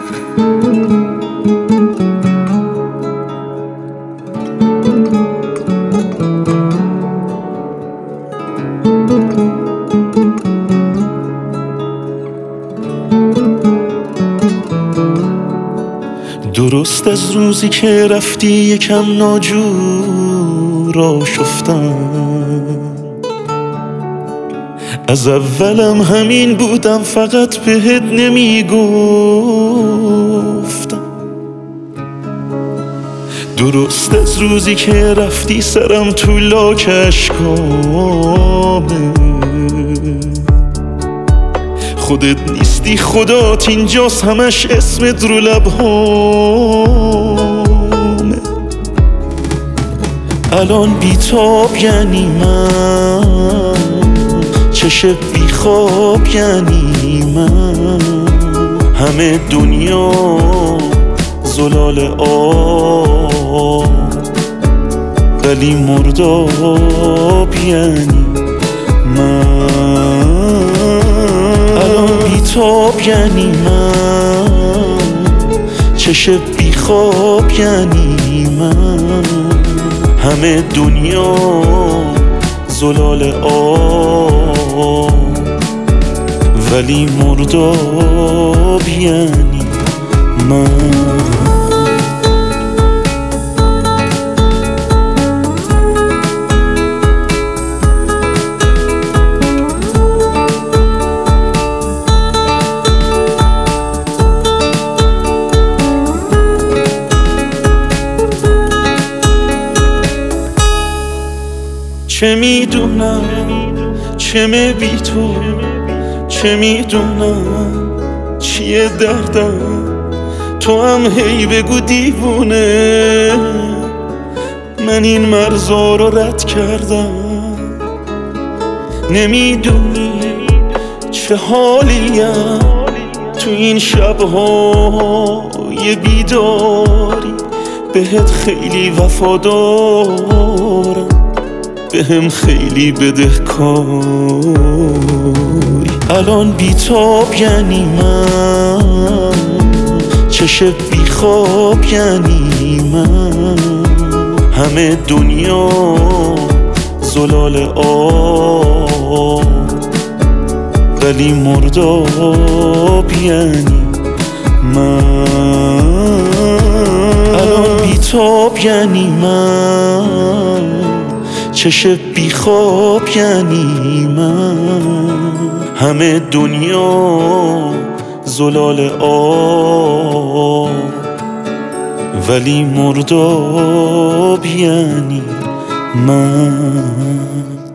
درست از روزی که رفتی یکم ناجور آشفتم، از اولم همین بودم فقط بهت نمیگفتم. درست از روزی که رفتی سرم تو لاک اشکامه، خودت نیستی خدات اینجاست همش اسمت رو لبهامه. الان بیتاب یعنی من، چشم بیخواب یعنی من، همه دنیا زلال آب ولی مرداب یعنی من. الان بیتاب یعنی من، چشم بیخواب یعنی من، همه دنیا زلال آب ولی مرداب یعنی من. چه میدونم چه بی تو، چه میدونم چیه دردم، تو هم هی بگو دیوونه، من این مرزا رو رد کردم. نمیدونی چه حالیم تو این شبهای بیداری، بهت خیلی وفادارم، بهم خیلی بدهکاری. الان بیتاب یعنی من، چشم بیخواب یعنی من، همه دنیا زلال آب ولی مرداب یعنی من. الان بیتاب یعنی من، چشم بیخواب یعنی من، همه دنیا زلال آب ولی مرداب یعنی من.